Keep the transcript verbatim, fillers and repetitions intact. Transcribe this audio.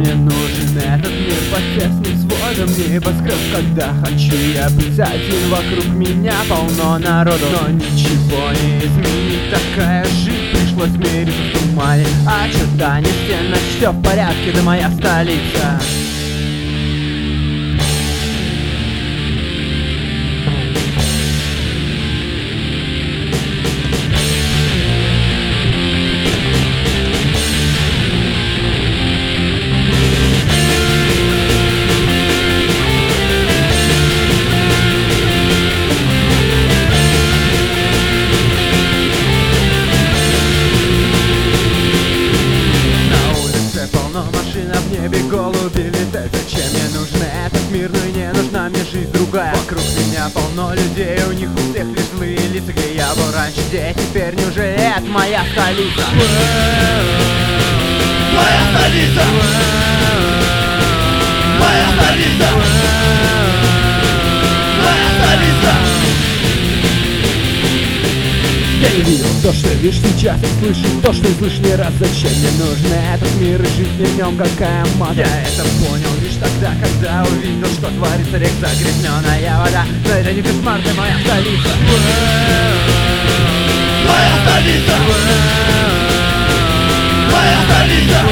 мне нужен этот мир под тесным сводом небоскреб? Когда хочу я быть один, вокруг меня полно народу, но ничего не изменить, такая жизнь, пришлось мириться в тумане. Очертания стен, но все в порядке, да моя столица. В небе голуби летают. Зачем мне нужен этот мир, но и не нужна мне жизнь другая. Вокруг меня полно людей, у них у всех лишь злые лица. Где я был раньше, где теперь, неужели это моя столица? Моя столица! Моя столица! Моя столица! Я не видел то, что видишь сейчас, я слышу то, что слышишь не раз. Зачем мне нужен этот мир и жить в нем, какая мата? Я это понял лишь тогда, когда увидел, что творится рек загрязненная вода. Но это не кошмар, это моя столица. Моя столица! Моя столица!